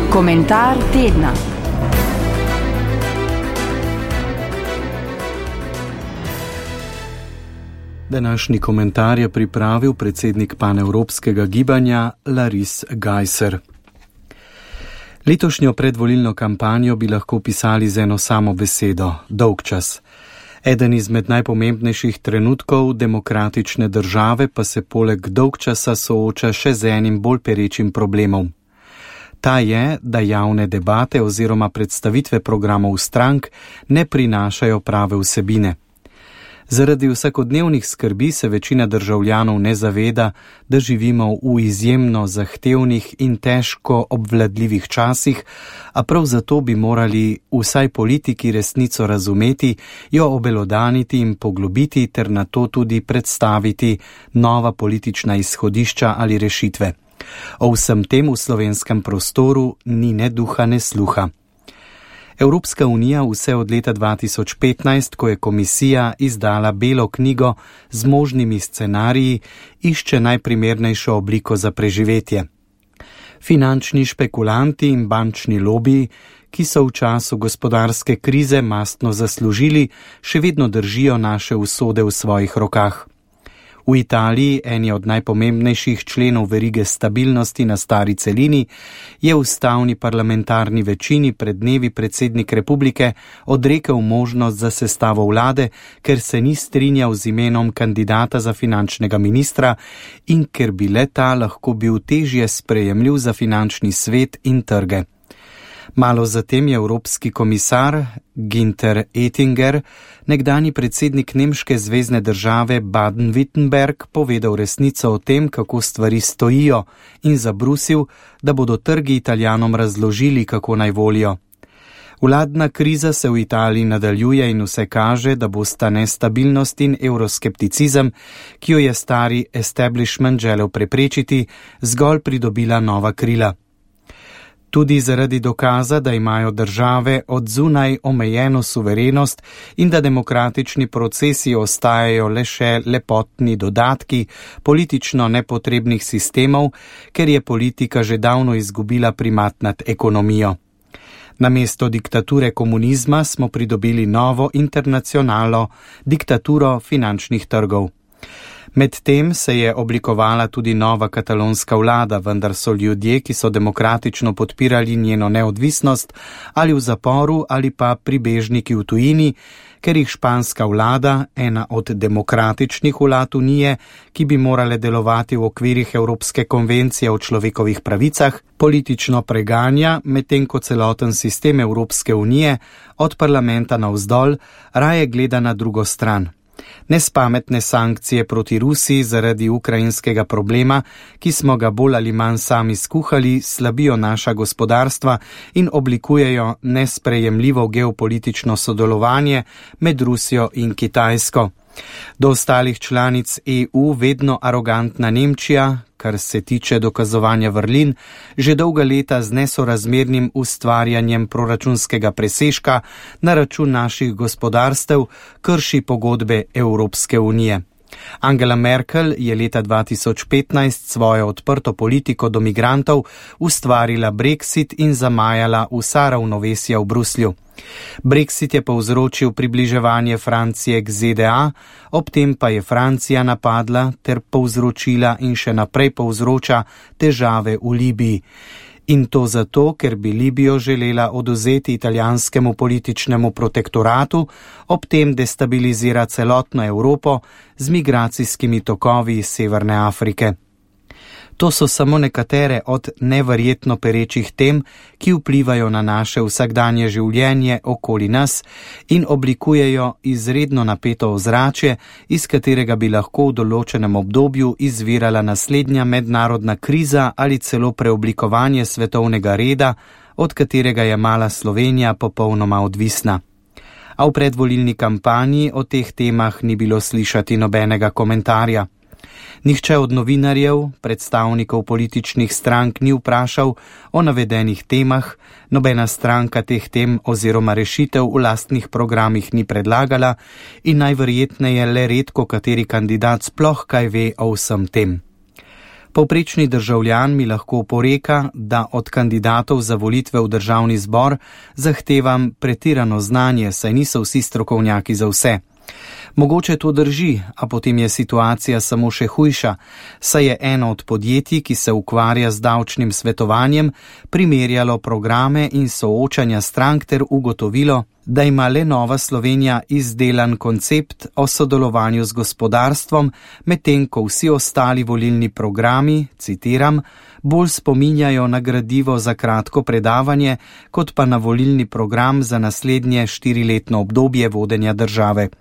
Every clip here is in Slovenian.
Komentar tedna. Današnji komentar je pripravil predsednik panevropskega gibanja Lars Geiser. Letošnjo predvolilno kampanjo bi lahko pisali z eno samo besedo – dolgčas. Eden izmed najpomembnejših trenutkov demokratične države pa se poleg dolgčasa sooča še z enim bolj perečim problemom. Ta je, da javne debate oziroma predstavitve programov strank ne prinašajo prave vsebine. Zaradi vsakodnevnih skrbi se večina državljanov ne zaveda, da živimo v izjemno zahtevnih in težko obvladljivih časih, a prav zato bi morali vsaj politiki resnico razumeti, jo obelodaniti in poglobiti ter na to tudi predstaviti nova politična izhodišča ali rešitve. O vsem tem v slovenskem prostoru ni ne duha ne sluha. Evropska unija vse od leta 2015, ko je komisija izdala belo knjigo z možnimi scenariji, išče najprimernejšo obliko za preživetje. Finančni špekulanti in bančni lobiji, ki so v času gospodarske krize mastno zaslužili, še vedno držijo naše usode v svojih rokah. V Italiji, eni od najpomembnejših členov verige stabilnosti na stari celini, je ustavni parlamentarni večini pred dnevi predsednik republike odrekel možnost za sestavo vlade, ker se ni strinjal z imenom kandidata za finančnega ministra in ker bi le-ta lahko bil težje sprejemljiv za finančni svet in trge. Malo zatem je evropski komisar Günther Oettinger, nekdanji predsednik nemške zvezne države Baden-Württemberg, povedal resnico o tem, kako stvari stojijo, in zabrusil, da bodo trgi Italijanom razložili, kako naj volijo. Vladna kriza se v Italiji nadaljuje in vse kaže, da bosta nestabilnost in euroskepticizem, ki jo je stari establishment želel preprečiti, zgolj pridobila nova krila. Tudi zaradi dokaza, da imajo države od zunaj omejeno suverenost in da demokratični procesi ostajajo le še lepotni dodatki politično nepotrebnih sistemov, ker je politika že davno izgubila primat nad ekonomijo. Namesto diktature komunizma smo pridobili novo internacionalno diktaturo finančnih trgov. Medtem se je oblikovala tudi nova katalonska vlada, vendar so ljudje, ki so demokratično podpirali njeno neodvisnost, ali v zaporu ali pa pribežniki v tujini, ker jih španska vlada, ena od demokratičnih vlad Unije, ki bi morale delovati v okvirih Evropske konvencije o človekovih pravicah, politično preganja, medtem ko celoten sistem Evropske unije od parlamenta navzdol raje gleda na drugo stran. Nespametne sankcije proti Rusiji zaradi ukrajinskega problema, ki smo ga bolj ali manj sami skuhali, slabijo naša gospodarstva in oblikujejo nesprejemljivo geopolitično sodelovanje med Rusijo in Kitajsko. Do ostalih članic EU vedno arogantna Nemčija, kar se tiče dokazovanja vrlin, že dolga leta z nesorazmernim ustvarjanjem proračunskega presežka na račun naših gospodarstev krši pogodbe Evropske unije. Angela Merkel je leta 2015 svojo odprto politiko do migrantov ustvarila Brexit in zamajala vsa ravnovesja v Bruslju. Brexit je povzročil približevanje Francije k ZDA, ob tem pa je Francija napadla ter povzročila in še naprej povzroča težave v Libiji. In to zato, ker bi Libijo želela odvzeti italijanskemu političnemu protektoratu, ob tem destabilizira celotno Evropo z migracijskimi tokovi iz Severne Afrike. To so samo nekatere od neverjetno perečih tem, ki vplivajo na naše vsakdanje življenje okoli nas in oblikujejo izredno napeto ozračje, iz katerega bi lahko v določenem obdobju izvirala naslednja mednarodna kriza ali celo preoblikovanje svetovnega reda, od katerega je mala Slovenija popolnoma odvisna. A v predvolilni kampanji o teh temah ni bilo slišati nobenega komentarja. Nihče od novinarjev, predstavnikov političnih strank ni vprašal o navedenih temah, nobena stranka teh tem oziroma rešitev v lastnih programih ni predlagala in najverjetneje le redko kateri kandidat sploh kaj ve o vsem tem. Povprečni državljan mi lahko oporeka, da od kandidatov za volitve v državni zbor zahtevam pretirano znanje, saj niso vsi strokovnjaki za vse. Mogoče to drži, a potem je situacija samo še hujša, saj je eno od podjetij, ki se ukvarja z davčnim svetovanjem, primerjalo programe in soočanja strank ter ugotovilo, da ima le Nova Slovenija izdelan koncept o sodelovanju z gospodarstvom, medtem ko vsi ostali volilni programi, citiram, bolj spominjajo na gradivo za kratko predavanje, kot pa na volilni program za naslednje 4-letno obdobje vodenja države.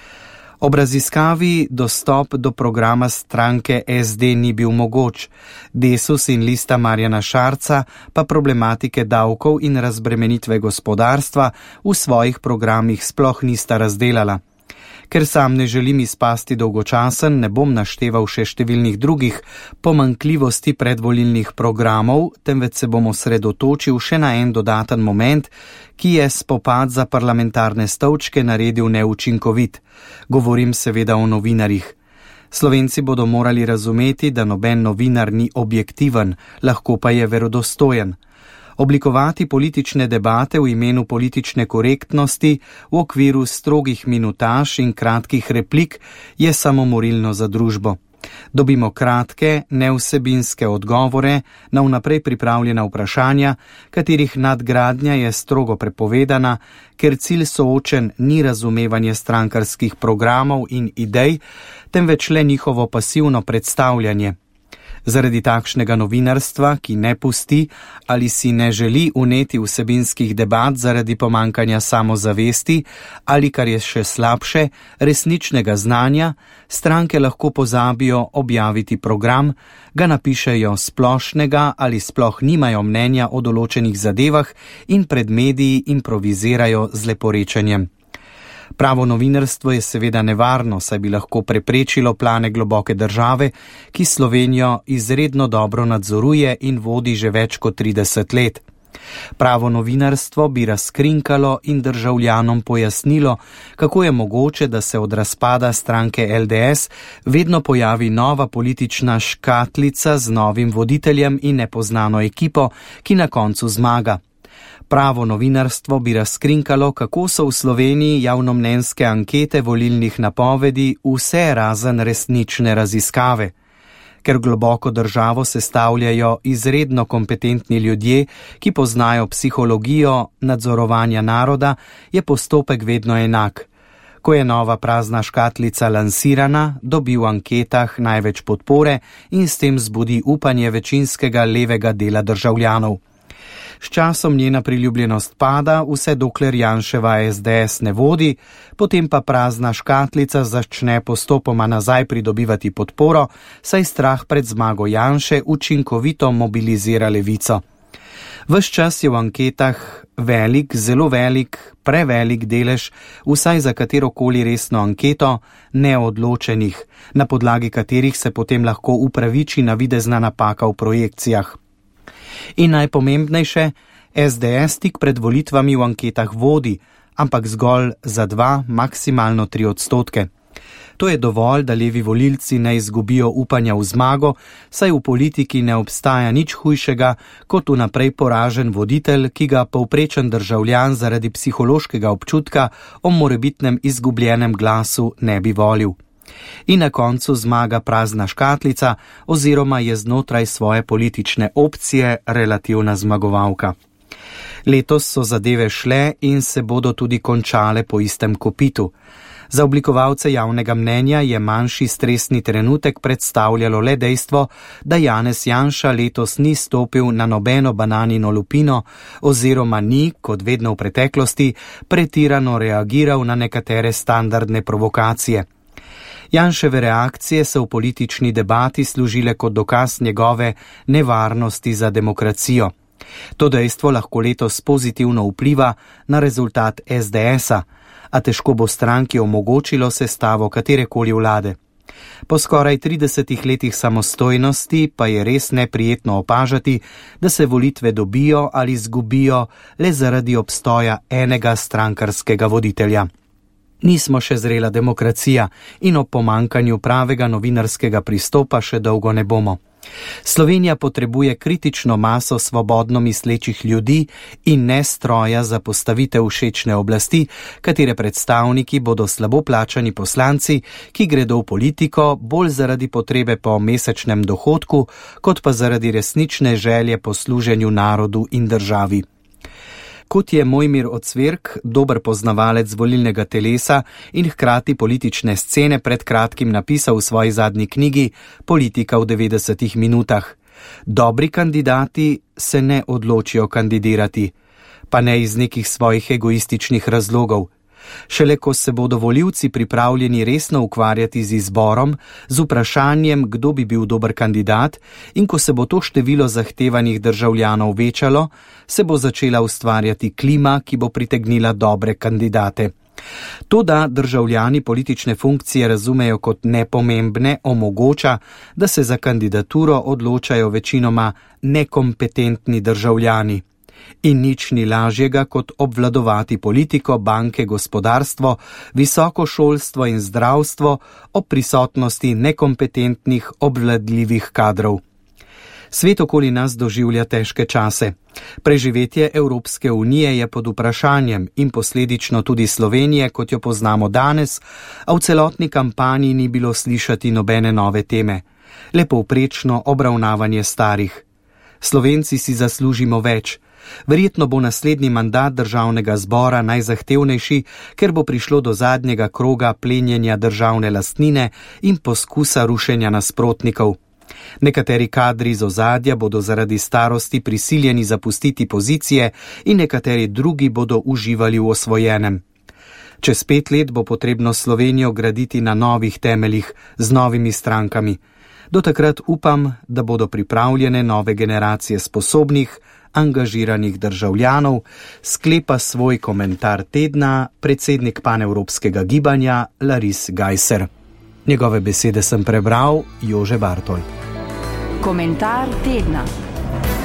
Ob raziskavi dostop do programa stranke SD ni bil mogoč, Desus in Lista Marjana Šarca pa problematike davkov in razbremenitve gospodarstva v svojih programih sploh nista razdelala. Ker sam ne želim izpasti dolgočasen, ne bom našteval še številnih drugih pomanjkljivosti predvolilnih programov, temveč se bom osredotočil še na en dodaten moment, ki je spopad za parlamentarne stolčke naredil neučinkovit. Govorim seveda o novinarjih. Slovenci bodo morali razumeti, da noben novinar ni objektiven, lahko pa je verodostojen. Oblikovati politične debate v imenu politične korektnosti v okviru strogih minutaž in kratkih replik je samomorilno za družbo. Dobimo kratke, nevsebinske odgovore na vnaprej pripravljena vprašanja, katerih nadgradnja je strogo prepovedana, ker cilj soočen ni razumevanje strankarskih programov in idej, temveč le njihovo pasivno predstavljanje. Zaradi takšnega novinarstva, ki ne pusti ali si ne želi vneti vsebinskih debat zaradi pomankanja samozavesti ali, kar je še slabše, resničnega znanja, stranke lahko pozabijo objaviti program, ga napišejo splošnega ali sploh nimajo mnenja o določenih zadevah in pred mediji improvizirajo z leporečenjem. Pravo novinarstvo je seveda nevarno, saj bi lahko preprečilo plane globoke države, ki Slovenijo izredno dobro nadzoruje in vodi že več kot 30 let. Pravo novinarstvo bi razkrinkalo in državljanom pojasnilo, kako je mogoče, da se od razpada stranke LDS vedno pojavi nova politična škatlica z novim voditeljem in nepoznano ekipo, ki na koncu zmaga. Pravo novinarstvo bi razkrinkalo, kako so v Sloveniji javnomnenjske ankete volilnih napovedi vse razen resnične raziskave. Ker globoko državo sestavljajo izredno kompetentni ljudje, ki poznajo psihologijo nadzorovanja naroda, je postopek vedno enak. Ko je nova prazna škatlica lansirana, dobi v anketah največ podpore in s tem zbudi upanje večinskega levega dela državljanov. S časom njena priljubljenost pada, vse dokler Janševa SDS ne vodi, potem pa prazna škatlica začne postopoma nazaj pridobivati podporo, saj strah pred zmago Janše učinkovito mobilizira levico. Ves čas je v anketah velik, zelo velik, prevelik delež, vsaj za katerokoli resno anketo, neodločenih, na podlagi katerih se potem lahko upraviči navidezna napaka v projekcijah. In najpomembnejše, SDS tik pred volitvami v anketah vodi, ampak zgolj za 2, maksimalno 3%. To je dovolj, da levi volilci ne izgubijo upanja v zmago, saj v politiki ne obstaja nič hujšega kot vnaprej poražen voditelj, ki ga povprečen državljan zaradi psihološkega občutka o morebitnem izgubljenem glasu ne bi volil. In na koncu zmaga prazna škatlica oziroma je znotraj svoje politične opcije relativna zmagovalka. Letos so zadeve šle in se bodo tudi končale po istem kopitu. Za oblikovalce javnega mnenja je manjši stresni trenutek predstavljalo le dejstvo, da Janez Janša letos ni stopil na nobeno bananino lupino oziroma ni, kot vedno v preteklosti, pretirano reagiral na nekatere standardne provokacije. Janševe reakcije so v politični debati služile kot dokaz njegove nevarnosti za demokracijo. To dejstvo lahko letos pozitivno vpliva na rezultat SDS-a, a težko bo stranki omogočilo sestavo katerekoli vlade. Po skoraj 30 letih samostojnosti pa je res neprijetno opažati, da se volitve dobijo ali izgubijo le zaradi obstoja enega strankarskega voditelja. Nismo še zrela demokracija in o pomankanju pravega novinarskega pristopa še dolgo ne bomo. Slovenija potrebuje kritično maso svobodno mislečih ljudi in ne stroja za postavitev všečne oblasti, katere predstavniki bodo slabo plačani poslanci, ki gredo v politiko bolj zaradi potrebe po mesečnem dohodku, kot pa zaradi resnične želje po služenju narodu in državi. Kot je Mojmir Ocvirk, dober poznavalec volilnega telesa in hkrati politične scene, pred kratkim napisal v svoji zadnji knjigi Politika v 90 minutah. Dobri kandidati se ne odločijo kandidirati, pa ne iz nekih svojih egoističnih razlogov. Šele ko se bodo volivci pripravljeni resno ukvarjati z izborom, z vprašanjem, kdo bi bil dober kandidat, in ko se bo to število zahtevanih državljanov večalo, se bo začela ustvarjati klima, ki bo pritegnila dobre kandidate. To, da državljani politične funkcije razumejo kot nepomembne, omogoča, da se za kandidaturo odločajo večinoma nekompetentni državljani. In nič ni lažjega, kot obvladovati politiko, banke, gospodarstvo, visoko šolstvo in zdravstvo ob prisotnosti nekompetentnih, obvladljivih kadrov. Svet okoli nas doživlja težke čase. Preživetje Evropske unije je pod vprašanjem in posledično tudi Slovenije, kot jo poznamo danes, a v celotni kampanji ni bilo slišati nobene nove teme. Le povprečno obravnavanje starih. Slovenci si zaslužimo več. Verjetno bo naslednji mandat državnega zbora najzahtevnejši, ker bo prišlo do zadnjega kroga plenjenja državne lastnine in poskusa rušenja nasprotnikov. Nekateri kadri z ozadja bodo zaradi starosti prisiljeni zapustiti pozicije in nekateri drugi bodo uživali v osvojenem. Čez 5 let bo potrebno Slovenijo graditi na novih temeljih z novimi strankami. Do takrat upam, da bodo pripravljene nove generacije sposobnih, angažiranih državljanov, sklepa svoj komentar tedna predsednik panevropskega gibanja Laris Gajser. Njegove besede sem prebral Jože Bartol. Komentar tedna.